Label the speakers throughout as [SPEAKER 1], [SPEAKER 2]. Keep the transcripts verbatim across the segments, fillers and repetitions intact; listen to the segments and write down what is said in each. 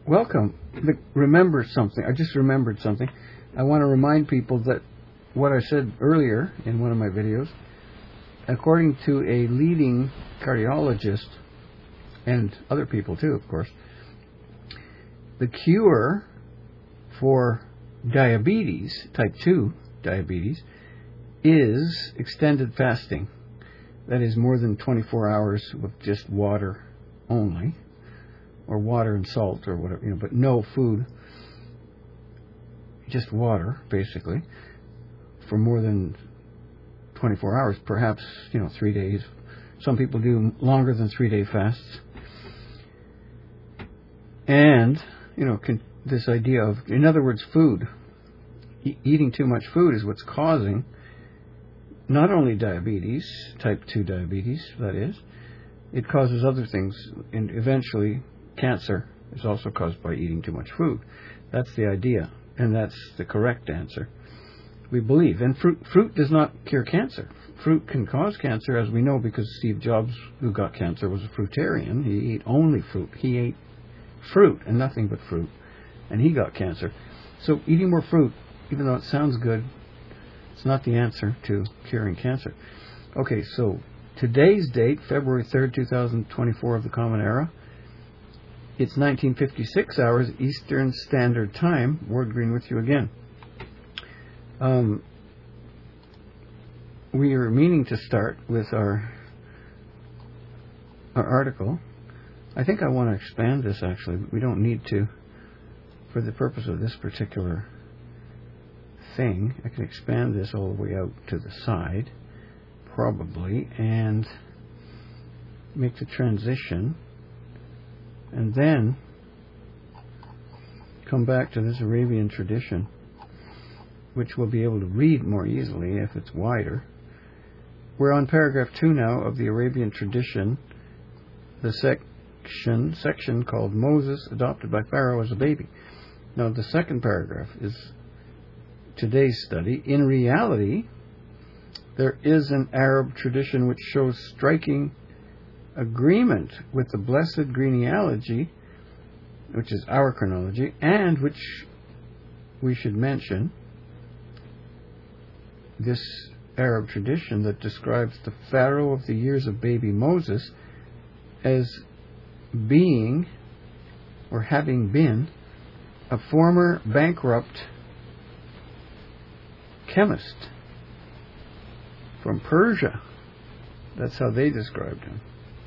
[SPEAKER 1] welcome. Remember something. I just remembered something. I want to remind people that what I said earlier in one of my videos, according to a leading cardiologist, and other people too, of course, the cure for diabetes, type two diabetes, is extended fasting. That is more than twenty-four hours with just water only, or water and salt or whatever, you know, but no food, just water, basically, for more than twenty-four hours, perhaps, you know, three days. Some people do longer than three-day fasts. And, you know, can, this idea of, in other words, food. E- eating too much food is what's causing not only diabetes, type two diabetes, that is, it causes other things, and eventually cancer is also caused by eating too much food. That's the idea, and that's the correct answer, we believe. And fruit, fruit does not cure cancer. Fruit can cause cancer, as we know, because Steve Jobs, who got cancer, was a fruitarian. He ate only fruit. He ate fruit and nothing but fruit, and he got cancer. So eating more fruit, even though it sounds good, it's not the answer to curing cancer. Okay, so today's date, February third, two thousand twenty-four of the Common Era, it's nineteen fifty-six hours Eastern Standard Time. Ward Green with you again. Um, we are meaning to start with our, our article. I think I want to expand this, actually. We don't need to, for the purpose of this particular thing. I can expand this all the way out to the side, probably, and make the transition, and then come back to this Arabian tradition, which we'll be able to read more easily if it's wider. We're on paragraph two now of the Arabian tradition, the section, section called Moses adopted by Pharaoh as a baby. Now, the second paragraph is today's study. In reality, there is an Arab tradition which shows striking agreement with the blessed genealogy, which is our chronology, and which we should mention, this Arab tradition that describes the Pharaoh of the years of baby Moses as being, or having been, a former bankrupt chemist from Persia. That's how they described him.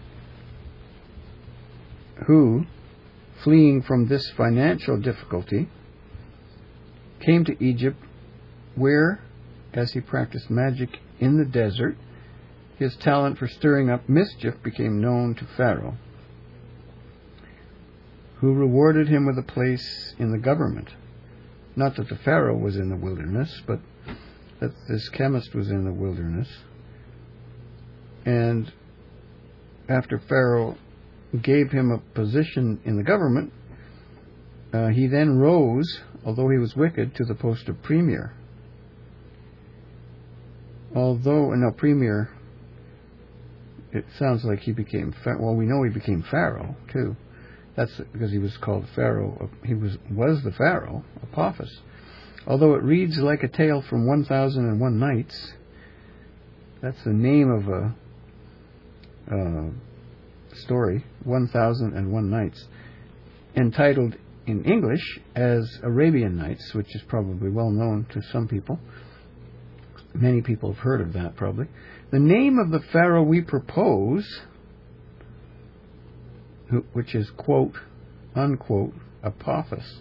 [SPEAKER 1] Who, fleeing from this financial difficulty, came to Egypt, where, as he practiced magic in the desert, his talent for stirring up mischief became known to Pharaoh, who rewarded him with a place in the government. Not that the Pharaoh was in the wilderness, but that this chemist was in the wilderness. And after Pharaoh gave him a position in the government, uh, he then rose, although he was wicked, to the post of premier. Although, no, premier, it sounds like he became, well, we know he became Pharaoh, too. That's because he was called Pharaoh. He was was the Pharaoh, Apophis. Although it reads like a tale from one thousand and one Nights. That's the name of a uh, story, one thousand and one Nights, entitled in English as Arabian Nights, which is probably well known to some people. Many people have heard of that, probably. The name of the Pharaoh we propose, which is, quote, unquote, Apophis.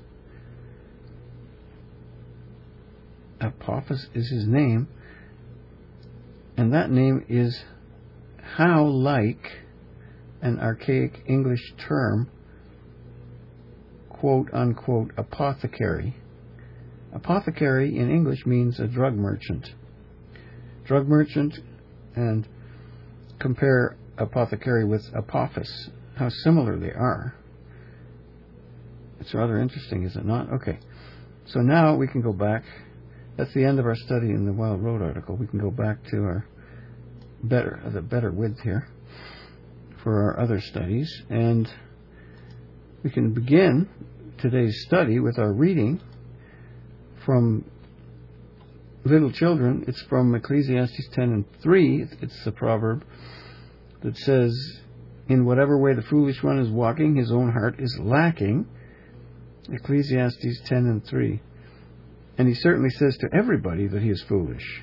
[SPEAKER 1] Apophis is his name, and that name is how like an archaic English term, quote, unquote, apothecary. Apothecary in English means a drug merchant. Drug merchant, and compare apothecary with Apophis, how similar they are. It's rather interesting, is it not? Okay. So now we can go back. That's the end of our study in the Wild Road article. We can go back to our better, the better width here for our other studies. And we can begin today's study with our reading from little children. It's from Ecclesiastes ten and three. It's the proverb that says, in whatever way the foolish one is walking, his own heart is lacking. Ecclesiastes ten and three. And he certainly says to everybody that he is foolish.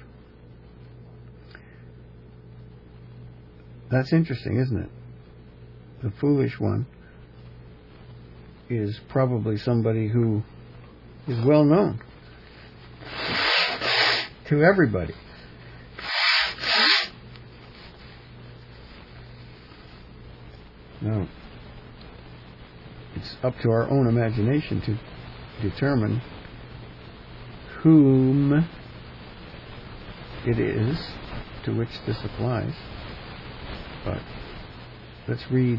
[SPEAKER 1] That's interesting, isn't it? The foolish one is probably somebody who is well known to everybody. Now, it's up to our own imagination to determine whom it is to which this applies. But let's read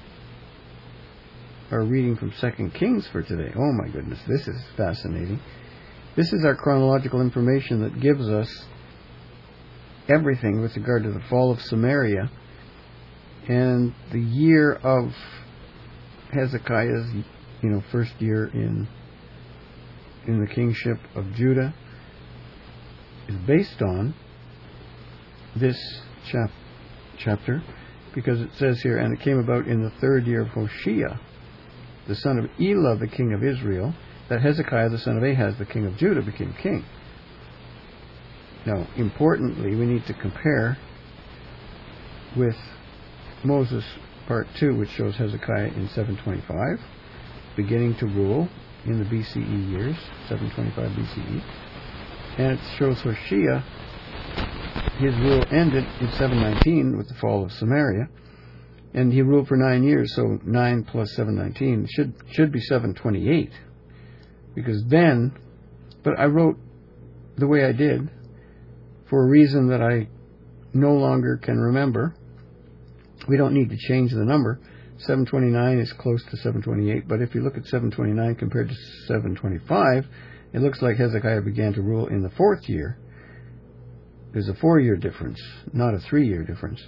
[SPEAKER 1] our reading from Second Kings for today. Oh my goodness, this is fascinating. This is our chronological information that gives us everything with regard to the fall of Samaria and the year of Hezekiah's, you know, first year in in the kingship of Judah is based on this chap, chapter, because it says here, and it came about in the third year of Hoshea, the son of Elah, the king of Israel, that Hezekiah, the son of Ahaz, the king of Judah, became king. Now, importantly, we need to compare with Moses part two, which shows Hezekiah in seven twenty-five, beginning to rule in the B C E years, seven twenty-five B C E. And it shows Hoshea, his rule ended in seven nineteen with the fall of Samaria. And he ruled for nine years, so nine plus seven nineteen should should be seven twenty-eight. Because then, but I wrote the way I did for a reason that I no longer can remember. We don't need to change the number. seven twenty-nine is close to seven twenty-eight, but if you look at seven twenty-nine compared to seven twenty-five, it looks like Hezekiah began to rule in the fourth year. There's a four-year difference, not a three-year difference.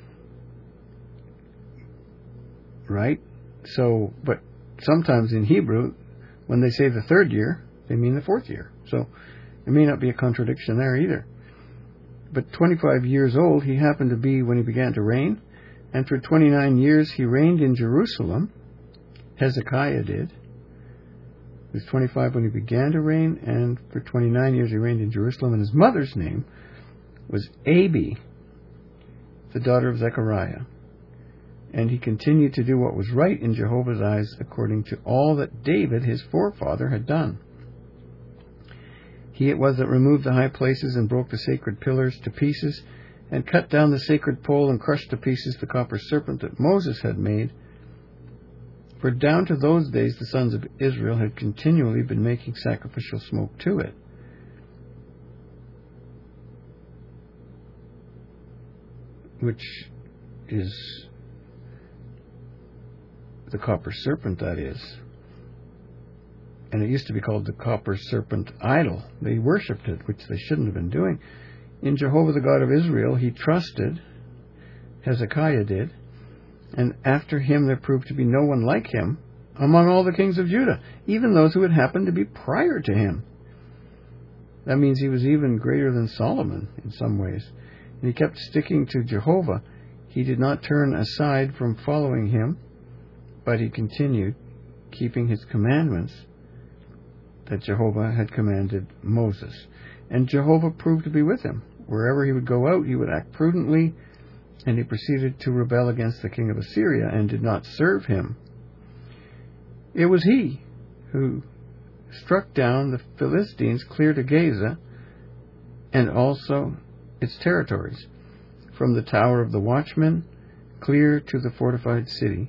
[SPEAKER 1] Right? So, but sometimes in Hebrew, when they say the third year, they mean the fourth year. So, it may not be a contradiction there either. But twenty-five years old he happened to be when he began to reign, and for twenty-nine years he reigned in Jerusalem. Hezekiah did. He was twenty-five when he began to reign, and for twenty-nine years he reigned in Jerusalem, and his mother's name was Abi, the daughter of Zechariah. And he continued to do what was right in Jehovah's eyes, according to all that David, his forefather, had done. He it was that removed the high places and broke the sacred pillars to pieces, and cut down the sacred pole and crushed to pieces the copper serpent that Moses had made. For down to those days the sons of Israel had continually been making sacrificial smoke to it. Which is the copper serpent, that is. And it used to be called the copper serpent idol. They worshipped it, which they shouldn't have been doing. In Jehovah the God of Israel he trusted, Hezekiah did, and after him there proved to be no one like him among all the kings of Judah, even those who had happened to be prior to him. That means he was even greater than Solomon in some ways. And he kept sticking to Jehovah. He did not turn aside from following him, but he continued keeping his commandments that Jehovah had commanded Moses. And Jehovah proved to be with him. Wherever he would go out, he would act prudently, and he proceeded to rebel against the king of Assyria and did not serve him. It was he who struck down the Philistines clear to Gaza and also its territories, from the Tower of the Watchmen clear to the fortified city.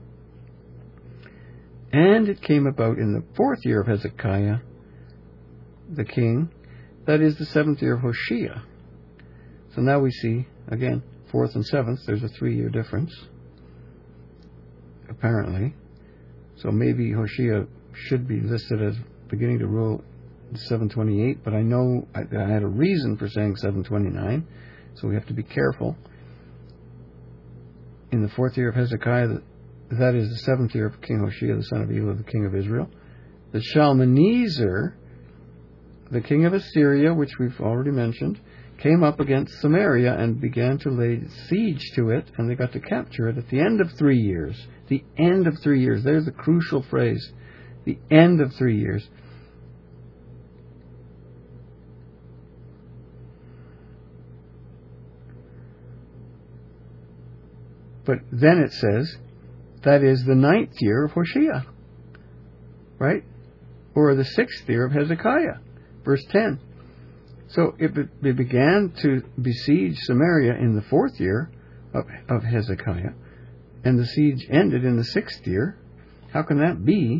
[SPEAKER 1] And it came about in the fourth year of Hezekiah, the king, that is the seventh year of Hoshea. So now we see, again, fourth and seventh, there's a three-year difference, apparently. So maybe Hoshea should be listed as beginning to rule in seven twenty-eight, but I know I, I had a reason for saying seven twenty-nine, so we have to be careful. In the fourth year of Hezekiah, the, that is the seventh year of King Hoshea, the son of Elah, the king of Israel. That Shalmaneser, the king of Assyria, which we've already mentioned, came up against Samaria and began to lay siege to it, and they got to capture it at the end of three years. The end of three years. There's the crucial phrase. The end of three years. But then it says, that is the ninth year of Hoshea. Right? Or the sixth year of Hezekiah. Verse ten. So it, it began to besiege Samaria in the fourth year of, of Hezekiah, and the siege ended in the sixth year. How can that be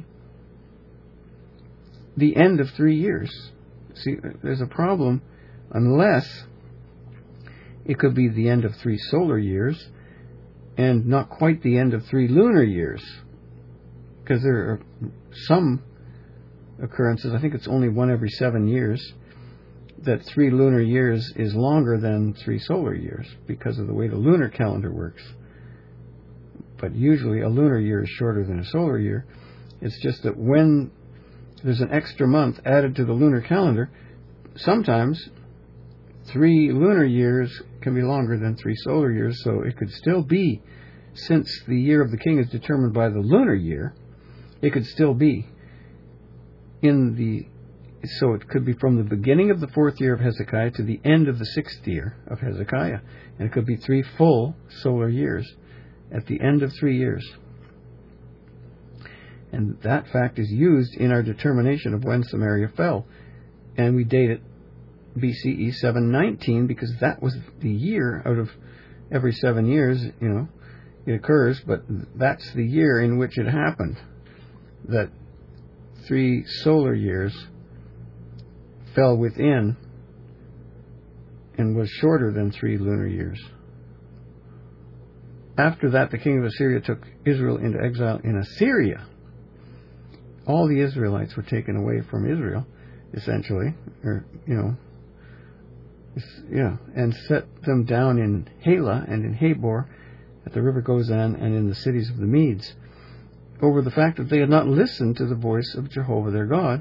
[SPEAKER 1] the end of three years? See, there's a problem unless it could be the end of three solar years and not quite the end of three lunar years. Because there are some occurrences, I think it's only one every seven years, that three lunar years is longer than three solar years because of the way the lunar calendar works. But usually a lunar year is shorter than a solar year. It's just that when there's an extra month added to the lunar calendar, sometimes three lunar years can be longer than three solar years, so it could still be, since the year of the king is determined by the lunar year, it could still be in the So it could be from the beginning of the fourth year of Hezekiah to the end of the sixth year of Hezekiah. And it could be three full solar years at the end of three years. And that fact is used in our determination of when Samaria fell. And we date it B C E seven nineteen because that was the year out of every seven years, you know, it occurs, but that's the year in which it happened. That three solar years fell within and was shorter than three lunar years. After that, the king of Assyria took Israel into exile in Assyria. All the Israelites were taken away from Israel, essentially, or, you know, yeah, and set them down in Halah and in Habor at the river Gozan and in the cities of the Medes, over the fact that they had not listened to the voice of Jehovah their God.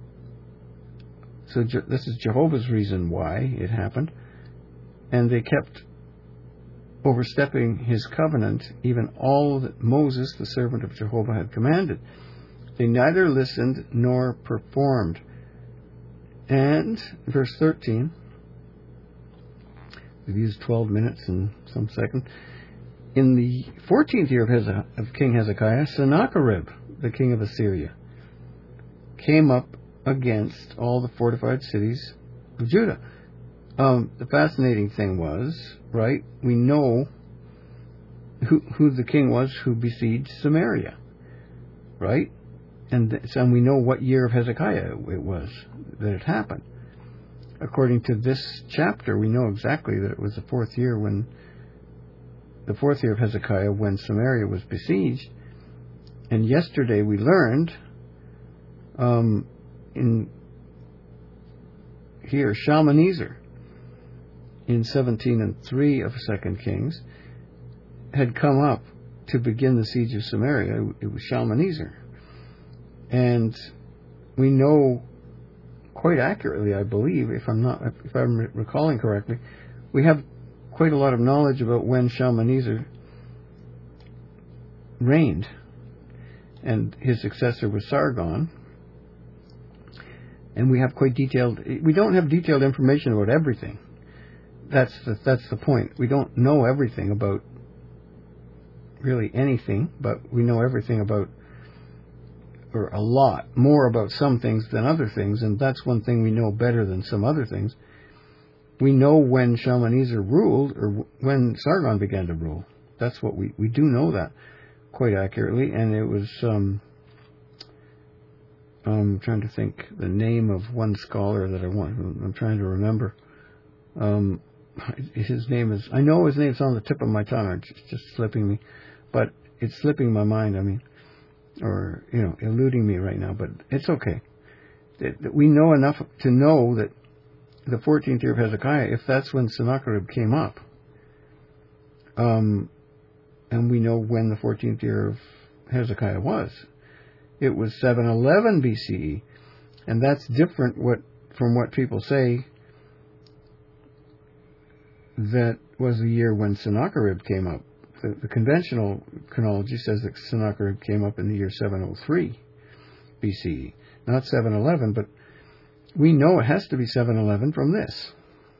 [SPEAKER 1] So Je- this is Jehovah's reason why it happened. And they kept overstepping his covenant, even all that Moses, the servant of Jehovah, had commanded. They neither listened nor performed. And, verse thirteen, we've used twelve minutes and some second. In the fourteenth year of, Heze- of King Hezekiah, Sennacherib, the king of Assyria, came up against all the fortified cities of Judah. Um, the fascinating thing was, right, we know who, who the king was who besieged Samaria, right? And, th- and we know what year of Hezekiah it was that it happened. According to this chapter, we know exactly that it was the fourth year when the fourth year of Hezekiah when Samaria was besieged. And yesterday we learned um, in here Shalmaneser in seventeen and three of Second Kings had come up to begin the siege of Samaria. It was Shalmaneser, and we know quite accurately, I believe, if I'm not if I'm recalling correctly, we have quite a lot of knowledge about when Shalmaneser reigned, and his successor was Sargon. And we have quite detailed. We don't have detailed information about everything. That's the, that's the point. We don't know everything about really anything, but we know everything about, or a lot more about some things than other things, and that's one thing we know better than some other things. We know when Shalmaneser ruled, or when Sargon began to rule. That's what we we do know that quite accurately, and it was. Um, I'm trying to think the name of one scholar that I want. I'm trying to remember. Um, his name is. I know his name's on the tip of my tongue. It's just slipping me, but it's slipping my mind. I mean, or you know, eluding me right now. But it's okay. It, that we know enough to know that the fourteenth year of Hezekiah, if that's when Sennacherib came up, um, and we know when the fourteenth year of Hezekiah was. It was seven eleven B C E. And that's different what from what people say that was the year when Sennacherib came up. The, the conventional chronology says that Sennacherib came up in the year seven oh three B C E. Not seven eleven, but we know it has to be seven eleven from this.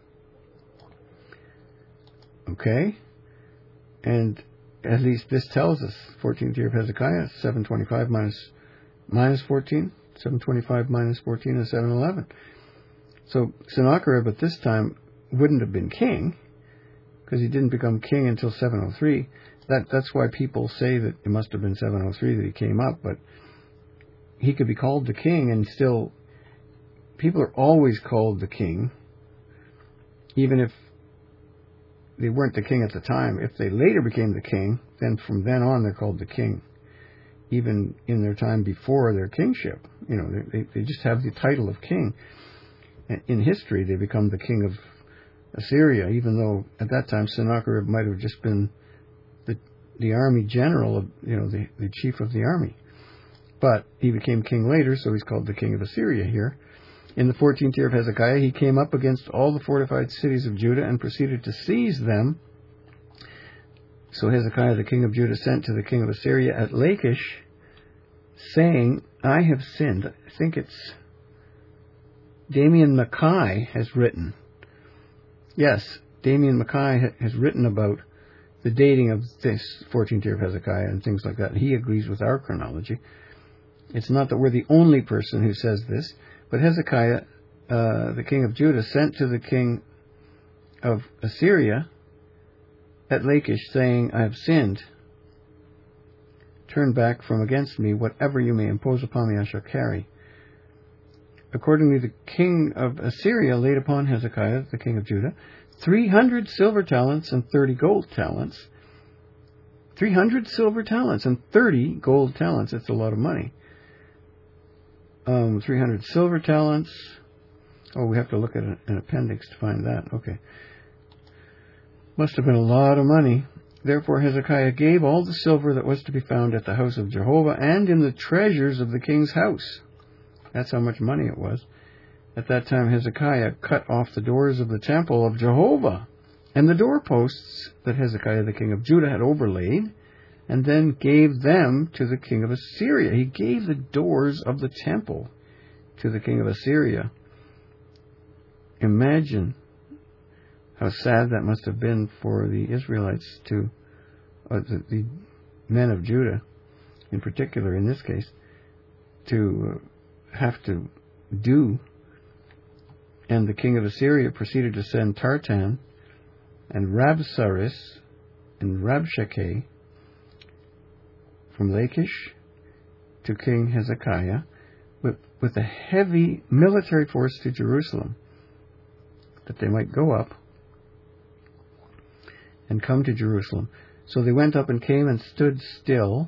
[SPEAKER 1] Okay? And at least this tells us, fourteenth year of Hezekiah, seven twenty-five minus, minus fourteen. seven twenty-five minus fourteen is seven eleven. So Sennacherib at this time wouldn't have been king, because he didn't become king until seven oh three. That, that's why people say that it must have been seven oh three that he came up, but he could be called the king, and still, people are always called the king, even if they weren't the king at the time. If they later became the king, then from then on they're called the king, even in their time before their kingship. You know, they, they just have the title of king. In history, they become the king of Assyria, even though at that time Sennacherib might have just been the the army general, of, you know, the, the chief of the army. But he became king later, so he's called the king of Assyria here. In the fourteenth year of Hezekiah, he came up against all the fortified cities of Judah and proceeded to seize them. So Hezekiah, the king of Judah, sent to the king of Assyria at Lachish, saying, I have sinned. I think it's Damien Mackay has written. Yes, Damien Mackay has written about the dating of this fourteenth year of Hezekiah and things like that. He agrees with our chronology. It's not that we're the only person who says this, but Hezekiah, uh, the king of Judah, sent to the king of Assyria at Lachish, saying, I have sinned. Turn back from against me. Whatever you may impose upon me, I shall carry. Accordingly, the king of Assyria laid upon Hezekiah, the king of Judah, three hundred silver talents and thirty gold talents. three hundred silver talents and thirty gold talents. That's a lot of money. Um, three hundred silver talents. Oh, we have to look at an, an appendix to find that. Okay. Must have been a lot of money. Therefore Hezekiah gave all the silver that was to be found at the house of Jehovah and in the treasures of the king's house. That's how much money it was. At that time Hezekiah cut off the doors of the temple of Jehovah and the doorposts that Hezekiah the king of Judah had overlaid, and then gave them to the king of Assyria. He gave the doors of the temple to the king of Assyria. Imagine how sad that must have been for the Israelites, to uh, the, the men of Judah, in particular in this case, to uh, have to do. And the king of Assyria proceeded to send Tartan and Rabsaris and Rabshakeh from Lachish to King Hezekiah with, with a heavy military force to Jerusalem, that they might go up and come to Jerusalem. So they went up and came and stood still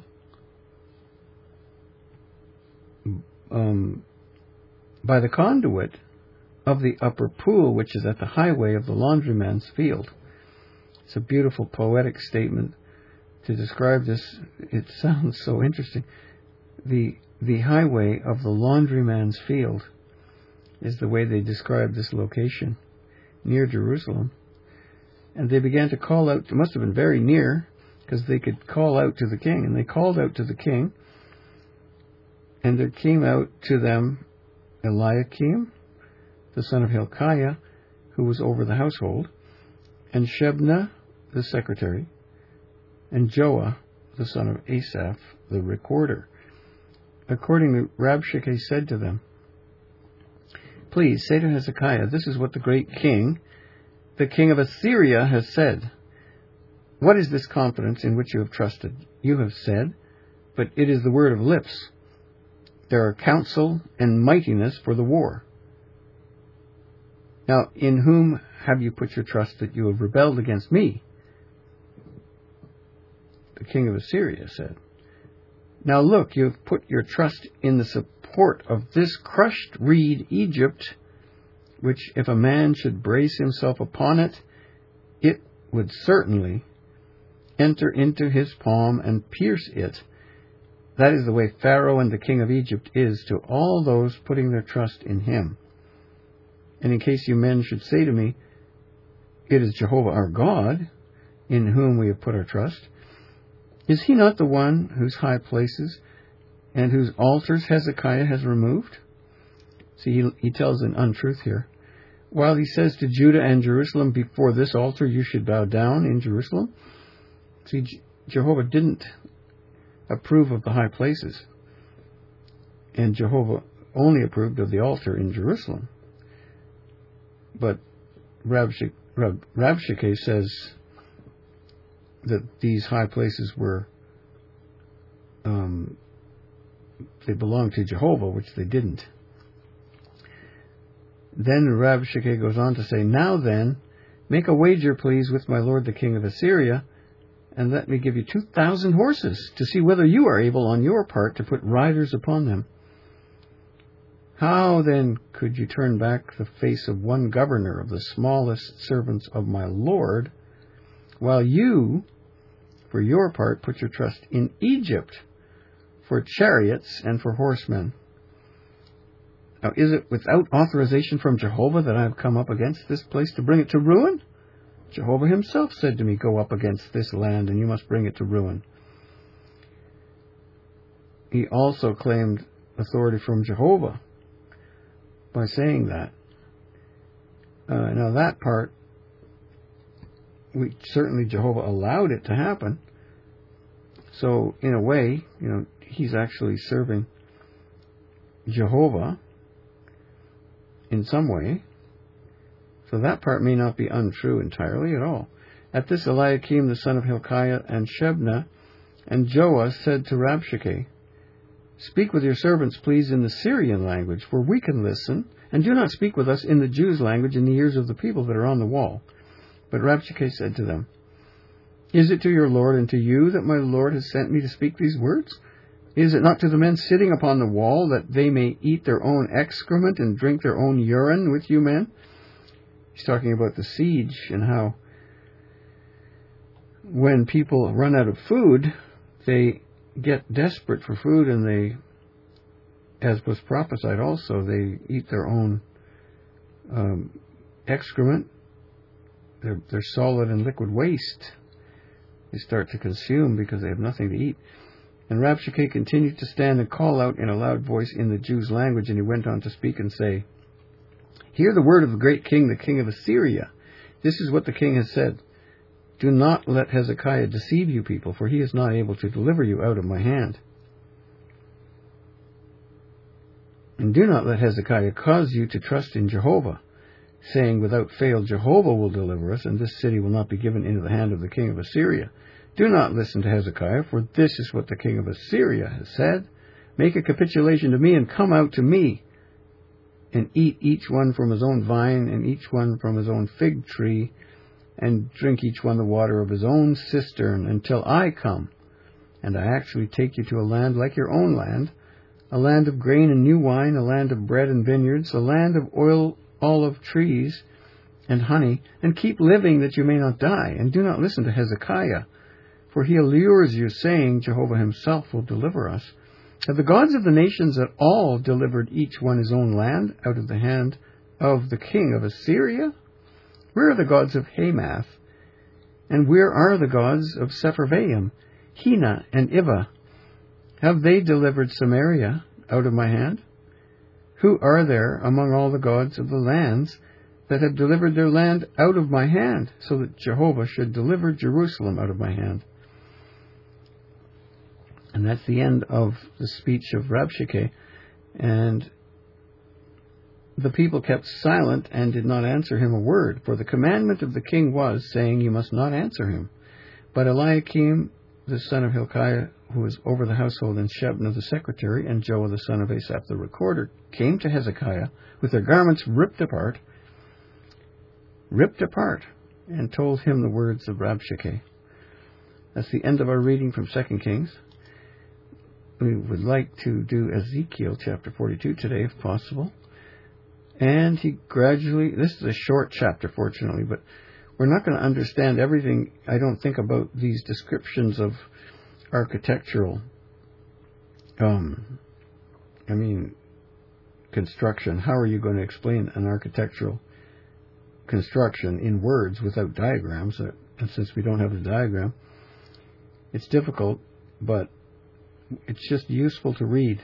[SPEAKER 1] um, by the conduit of the upper pool, which is at the highway of the laundryman's field. It's a beautiful poetic statement to describe this. It sounds so interesting. The the highway of the laundryman's field is the way they describe this location near Jerusalem. And they began to call out. It must have been very near, because they could call out to the king. And they called out to the king. And there came out to them Eliakim, the son of Hilkiah, who was over the household, and Shebna, the secretary, and Joah, the son of Asaph, the recorder. Accordingly, Rabshakeh said to them, Please say to Hezekiah, this is what the great king, the king of Assyria, has said. What is this confidence in which you have trusted? You have said, but it is the word of lips. There are counsel and mightiness for the war. Now, in whom have you put your trust that you have rebelled against me? The king of Assyria said, Now look, you have put your trust in the support of this crushed reed Egypt, which if a man should brace himself upon it, it would certainly enter into his palm and pierce it. That is the way Pharaoh and the king of Egypt is to all those putting their trust in him. And in case you men should say to me, it is Jehovah our God, in whom we have put our trust, is he not the one whose high places and whose altars Hezekiah has removed? See, he, he tells an untruth here. While he says to Judah and Jerusalem, before this altar you should bow down in Jerusalem. See, Je- Jehovah didn't approve of the high places. And Jehovah only approved of the altar in Jerusalem. But Rabshakeh Rab, Rabshakeh says that these high places were, um, they belonged to Jehovah, which they didn't. Then Rabshakeh goes on to say, now then, make a wager, please, with my lord the king of Assyria, and let me give you two thousand horses, to see whether you are able on your part to put riders upon them. How then could you turn back the face of one governor of the smallest servants of my lord, while you, for your part, put your trust in Egypt for chariots and for horsemen? Now, is it without authorization from Jehovah that I have come up against this place to bring it to ruin? Jehovah himself said to me, go up against this land, and you must bring it to ruin. He also claimed authority from Jehovah by saying that. Uh, now that part, we certainly Jehovah allowed it to happen. So in a way, you know, he's actually serving Jehovah in some way. So that part may not be untrue entirely at all. At this, Eliakim the son of Hilkiah and Shebna and Joah said to Rabshakeh, speak with your servants, please, in the Syrian language, for we can listen, and do not speak with us in the Jews' language in the ears of the people that are on the wall. But Rabshakeh said to them, is it to your Lord and to you that my Lord has sent me to speak these words? Is it not to the men sitting upon the wall, that they may eat their own excrement and drink their own urine with you men? He's talking about the siege and how when people run out of food, they get desperate for food, and they, as was prophesied also, they eat their own um, excrement, their, their solid and liquid waste. They start to consume because they have nothing to eat. And Rabshakeh continued to stand and call out in a loud voice in the Jews' language, and he went on to speak and say, hear the word of the great king, the king of Assyria. This is what the king has said. Do not let Hezekiah deceive you people, for he is not able to deliver you out of my hand. And do not let Hezekiah cause you to trust in Jehovah, saying, without fail Jehovah will deliver us, and this city will not be given into the hand of the king of Assyria. Do not listen to Hezekiah, for this is what the king of Assyria has said. Make a capitulation to me, and come out to me, and eat each one from his own vine, and each one from his own fig tree, and drink each one the water of his own cistern, until I come, and I actually take you to a land like your own land, a land of grain and new wine, a land of bread and vineyards, a land of oil, olive trees, and honey, and keep living that you may not die, and do not listen to Hezekiah, for he allures you, saying, Jehovah himself will deliver us. Have the gods of the nations at all delivered each one his own land out of the hand of the king of Assyria? Where are the gods of Hamath? And where are the gods of Sepharvaim, Hena, and Ivah? Have they delivered Samaria out of my hand? Who are there among all the gods of the lands that have delivered their land out of my hand, so that Jehovah should deliver Jerusalem out of my hand? And that's the end of the speech of Rabshakeh. And the people kept silent and did not answer him a word, for the commandment of the king was, saying, you must not answer him. But Eliakim, the son of Hilkiah, who was over the household, and Shebna the secretary, and Joah the son of Asaph the recorder, came to Hezekiah with their garments ripped apart, ripped apart, and told him the words of Rabshakeh. That's the end of our reading from Second Kings. We would like to do Ezekiel chapter forty-two today, if possible. And he gradually, this is a short chapter, fortunately, but we're not going to understand everything, I don't think, about these descriptions of architectural, um, I mean, construction. How are you going to explain an architectural construction in words without diagrams? And since we don't have the diagram, it's difficult, but it's just useful to read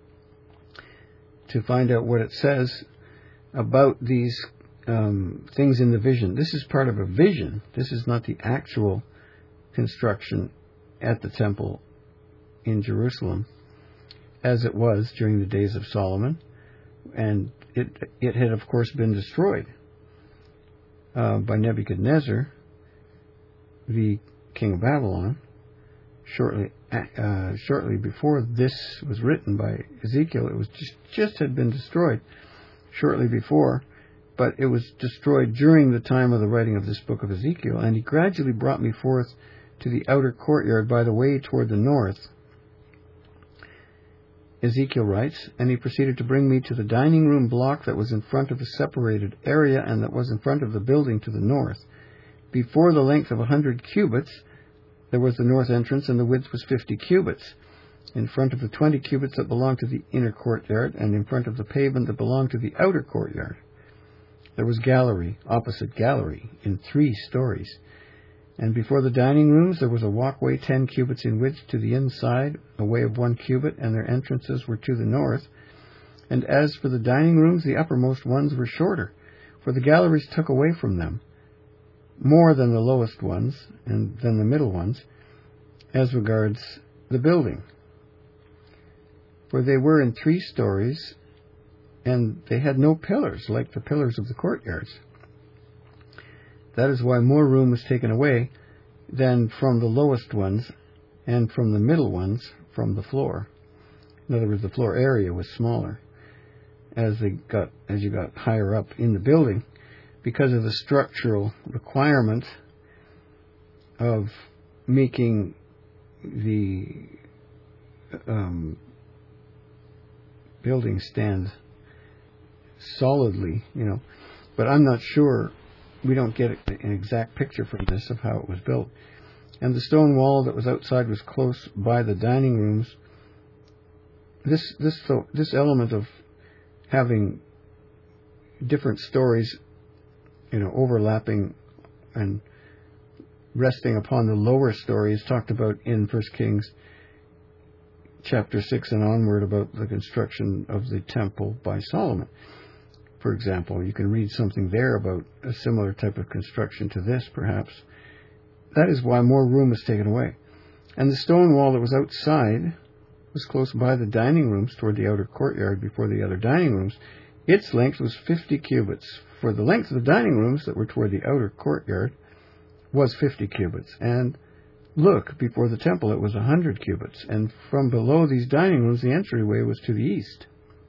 [SPEAKER 1] to find out what it says about these um, things in the vision. This is part of a vision. This is not the actual construction at the temple in Jerusalem as it was during the days of Solomon. And it it had, of course, been destroyed uh, by Nebuchadnezzar, the king of Babylon, shortly uh, shortly before this was written by Ezekiel. It was just, just had been destroyed shortly before, but it was destroyed during the time of the writing of this book of Ezekiel. And he gradually brought me forth to the outer courtyard by the way toward the north, Ezekiel writes, and he proceeded to bring me to the dining room block that was in front of the separated area and that was in front of the building to the north. Before the length of a hundred cubits, there was the north entrance, and the width was fifty cubits. In front of the twenty cubits that belonged to the inner courtyard, and in front of the pavement that belonged to the outer courtyard, there was gallery, opposite gallery, in three stories. And before the dining rooms there was a walkway ten cubits in width to the inside, a way of one cubit, and their entrances were to the north. And as for the dining rooms, the uppermost ones were shorter, for the galleries took away from them more than the lowest ones, and than the middle ones, as regards the building. For they were in three stories, and they had no pillars, like the pillars of the courtyards. That is why more room was taken away than from the lowest ones, and from the middle ones from the floor. In other words, the floor area was smaller as they got as you got higher up in the building, because of the structural requirement of making the um, building stand solidly, you know. But I'm not sure. We don't get an exact picture from this of how it was built. And the stone wall that was outside was close by the dining rooms. This this this element of having different stories, you know, overlapping and resting upon the lower stories, talked about in First Kings chapter six and onward, about the construction of the temple by Solomon. For example, you can read something there about a similar type of construction to this, perhaps. That is why more room was taken away. And the stone wall that was outside was close by the dining rooms toward the outer courtyard before the other dining rooms. Its length was fifty cubits. For the length of the dining rooms that were toward the outer courtyard was fifty cubits. And look, before the temple it was a hundred cubits. And from below these dining rooms the entryway was to the east,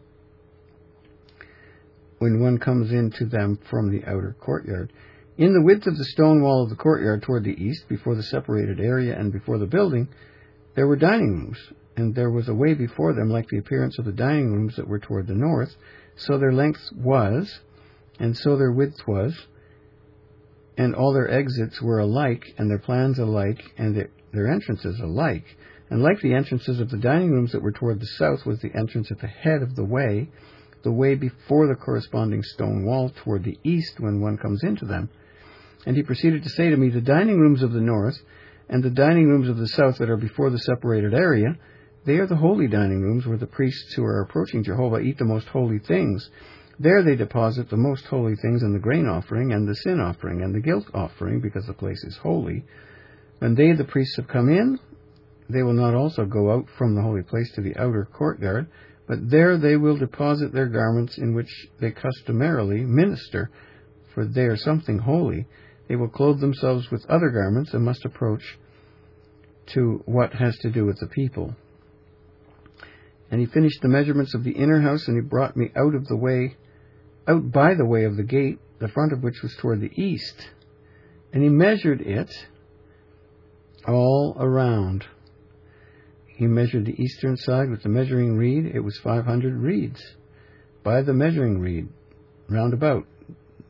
[SPEAKER 1] when one comes into them from the outer courtyard. In the width of the stone wall of the courtyard toward the east, before the separated area and before the building, there were dining rooms, and there was a way before them like the appearance of the dining rooms that were toward the north. So their length was, and so their width was, and all their exits were alike, and their plans alike, and their, their entrances alike. And like the entrances of the dining rooms that were toward the south was the entrance at the head of the way, the way before the corresponding stone wall toward the east when one comes into them. And he proceeded to say to me, the dining rooms of the north and the dining rooms of the south that are before the separated area, they are the holy dining rooms where the priests who are approaching Jehovah eat the most holy things. There they deposit the most holy things in the grain offering and the sin offering and the guilt offering, because the place is holy. When they, the priests, have come in, they will not also go out from the holy place to the outer courtyard, but there they will deposit their garments in which they customarily minister, for they are something holy. They will clothe themselves with other garments and must approach to what has to do with the people. And he finished the measurements of the inner house, and he brought me out of the way, out by the way of the gate, the front of which was toward the east. And he measured it all around. He measured the eastern side with the measuring reed. It was five hundred reeds by the measuring reed, round about.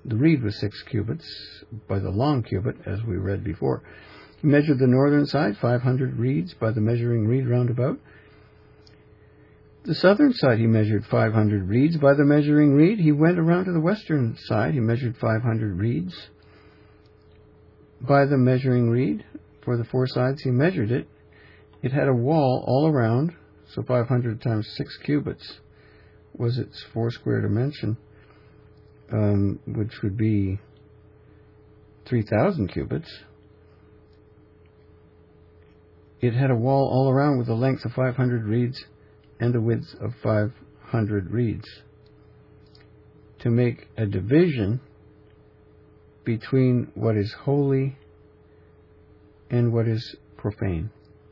[SPEAKER 1] the reed was six cubits by the long cubit, as we read before. He measured the northern side, five hundred reeds by the measuring reed roundabout. The southern side he measured five hundred reeds by the measuring reed. He went around to the western side. He measured five hundred reeds by the measuring reed. For the four sides he measured it. It had a wall all around, so five hundred times six cubits was its four square dimension, um, which would be three thousand cubits. It had a wall all around with a length of five hundred reeds and a width of five hundred reeds, to make a division between what is holy and what is profane.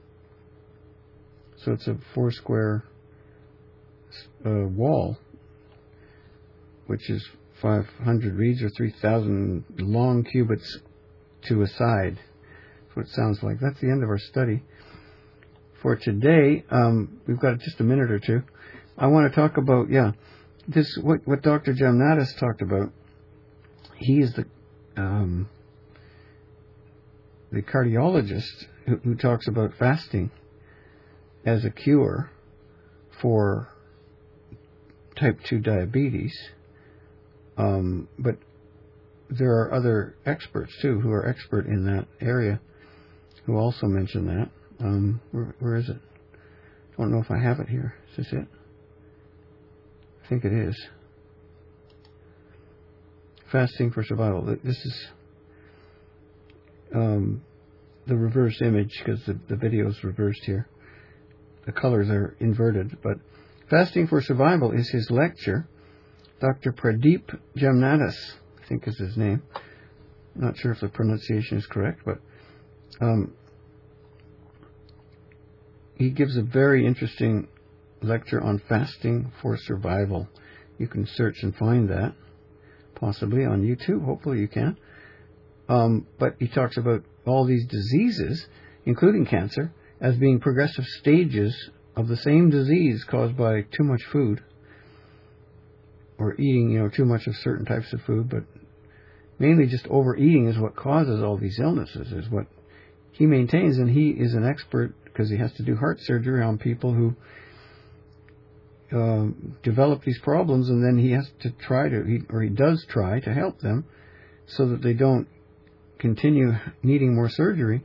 [SPEAKER 1] So it's a four square uh, wall, which is five hundred reeds or three thousand long cubits to a side. That's what it sounds like. That's the end of our study for today. Um, we've got just a minute or two. I want to talk about, yeah, this, what, what Doctor Jamnadas talked about. He is the um, the cardiologist who, who talks about fasting as a cure for type two diabetes. Um, but there are other experts, too, who are expert in that area, who also mention that. Um, where, where is it? I don't know if I have it here. Is this it? I think it is. Fasting for Survival. This is um, the reverse image, because the, the video is reversed here. The colors are inverted. But Fasting for Survival is his lecture. Doctor Pradeep Jamnadas, I think is his name. I'm not sure if the pronunciation is correct, but um, he gives a very interesting lecture on fasting for survival. You can search and find that, possibly on YouTube. Hopefully you can. Um, but he talks about all these diseases, including cancer, as being progressive stages of the same disease caused by too much food, or eating, you know, too much of certain types of food, but mainly just overeating is what causes all these illnesses, is what he maintains. And he is an expert because he has to do heart surgery on people who uh, develop these problems, and then he has to try to, he, or he does try to help them so that they don't continue needing more surgery.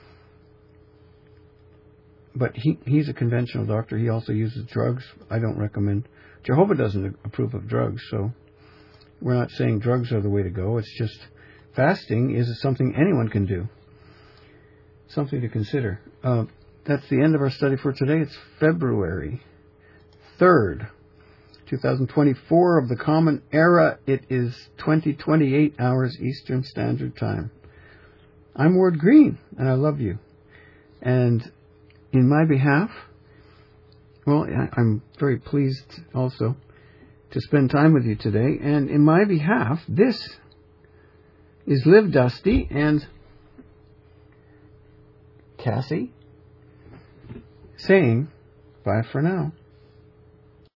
[SPEAKER 1] But he he's a conventional doctor. He also uses drugs. I don't recommend. Jehovah doesn't approve of drugs, so we're not saying drugs are the way to go. It's just fasting is something anyone can do. Something to consider. Uh, that's the end of our study for today. It's February third, twenty twenty-four of the Common Era. It is twenty twenty-eight hours Eastern Standard Time. I'm Ward Green, and I love you. And in my behalf, well, I'm very pleased also to spend time with you today. And in my behalf, this is Liv Dusty and Cassie saying bye for now.